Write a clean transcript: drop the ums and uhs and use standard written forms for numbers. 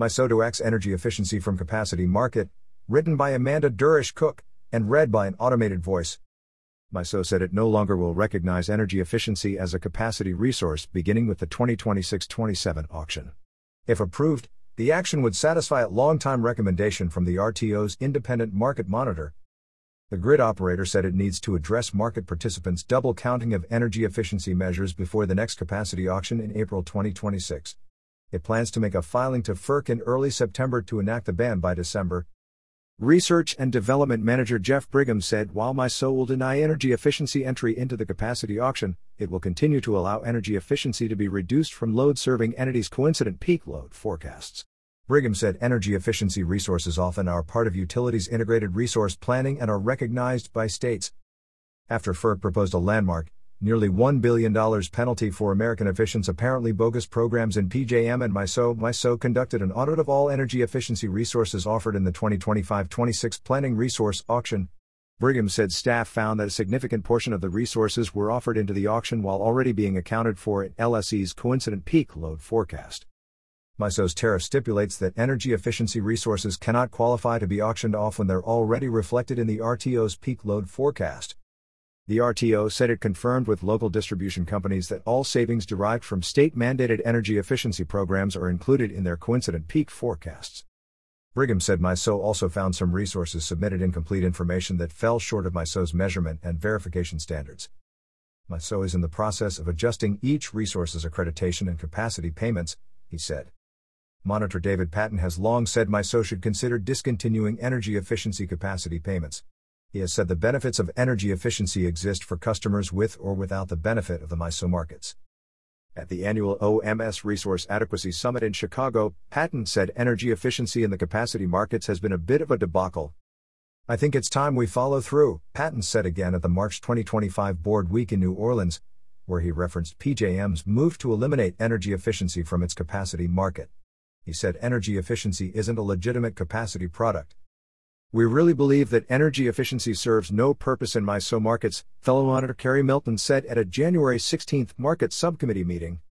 MISO to Axe Energy Efficiency from Capacity Market, written by Amanda Durish-Cook, and read by an automated voice. MISO said it no longer will recognize energy efficiency as a capacity resource beginning with the 2026-27 auction. If approved, the action would satisfy a long-time recommendation from the RTO's independent market monitor. The grid operator said it needs to address market participants' double counting of energy efficiency measures before the next capacity auction in April 2026. It plans to make a filing to FERC in early September to enact the ban by December. Research and Development Manager Jeff Brigham said while MISO will deny energy efficiency entry into the capacity auction, it will continue to allow energy efficiency to be reduced from load-serving entities' coincident peak load forecasts. Brigham said energy efficiency resources often are part of utilities' integrated resource planning and are recognized by states. After FERC proposed a landmark, nearly $1 billion penalty for American Efficient's apparently bogus programs in PJM and MISO conducted an audit of all energy efficiency resources offered in the 2025-26 Planning Resource Auction. Brigham said staff found that a significant portion of the resources were offered into the auction while already being accounted for in LSE's coincident peak load forecast. MISO's tariff stipulates that energy efficiency resources cannot qualify to be auctioned off when they're already reflected in the RTO's peak load forecast. The RTO said it confirmed with local distribution companies that all savings derived from state-mandated energy efficiency programs are included in their coincident peak forecasts. Brigham said MISO also found some resources submitted incomplete information that fell short of MISO's measurement and verification standards. MISO is in the process of adjusting each resource's accreditation and capacity payments, he said. Monitor David Patton has long said MISO should consider discontinuing energy efficiency capacity payments. He has said the benefits of energy efficiency exist for customers with or without the benefit of the MISO markets. At the annual OMS Resource Adequacy Summit in Chicago, Patton said energy efficiency in the capacity markets has been a bit of a debacle. "I think it's time we follow through," Patton said again at the March 2025 Board Week in New Orleans, where he referenced PJM's move to eliminate energy efficiency from its capacity market. He said energy efficiency isn't a legitimate capacity product. "We really believe that energy efficiency serves no purpose in MISO markets," fellow monitor Kerry Milton said at a January 16 market subcommittee meeting.